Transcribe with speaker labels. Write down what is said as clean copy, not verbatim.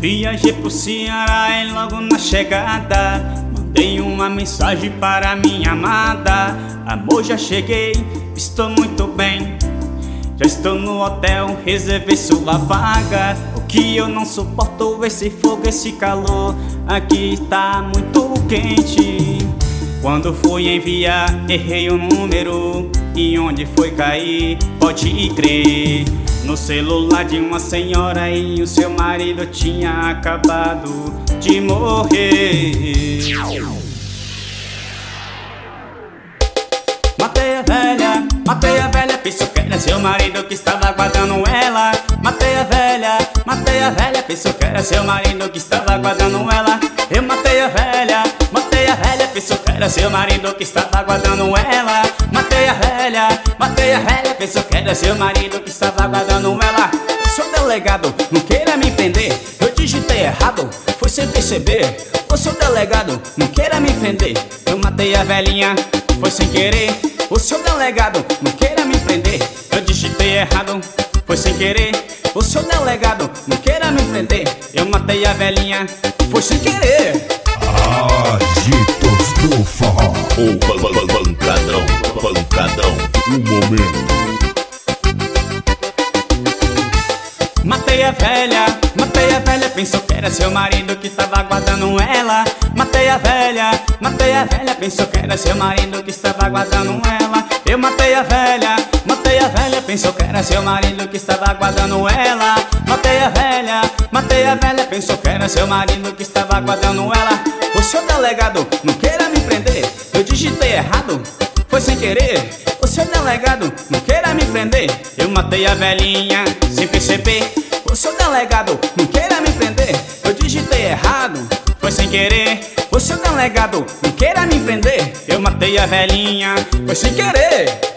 Speaker 1: Viajei pro Ceará e logo na chegada mandei uma mensagem para minha amada: amor, já cheguei, estou muito bem, já estou no hotel, reservei sua vaga. O que eu não suporto é esse fogo, esse calor, aqui tá muito quente. Quando fui enviar, errei o número, e onde foi cair, pode crer, no celular de uma senhora, e o seu marido tinha acabado de morrer. Matei a velha, pensou que era seu marido que estava aguardando ela. Matei a velha, pensou que era seu marido que estava aguardando ela. Eu matei a velha, pensou que era seu marido que estava aguardando ela. Matei a velha, pensou que era seu marido que estava aguardando ela. Seu delegado, não queira me prender, eu digitei errado, foi sem perceber. Ô seu delegado, não queira me prender, eu matei a velhinha, foi sem querer. O seu delegado, não queira me prender, eu digitei errado, foi sem querer. O seu delegado, não queira me prender, eu matei a velhinha, foi sem querer.
Speaker 2: Agitos do forró.
Speaker 3: O pancadão, um momento.
Speaker 1: Matei a velha, pensou que era seu marido que estava aguardando ela. Matei a velha, pensou que era seu marido que estava aguardando ela. Eu matei a velha, pensou que era seu marido que estava aguardando ela. Matei a velha, pensou que era seu marido que estava aguardando ela. O seu delegado, não queira me prender, eu digitei errado, foi sem querer. O seu delegado, não queira me prender, eu matei a velhinha sem perceber. O seu delegado, não queira me prender, eu digitei errado, foi sem querer. O seu delegado, não queira me prender, eu matei a velhinha, foi sem querer.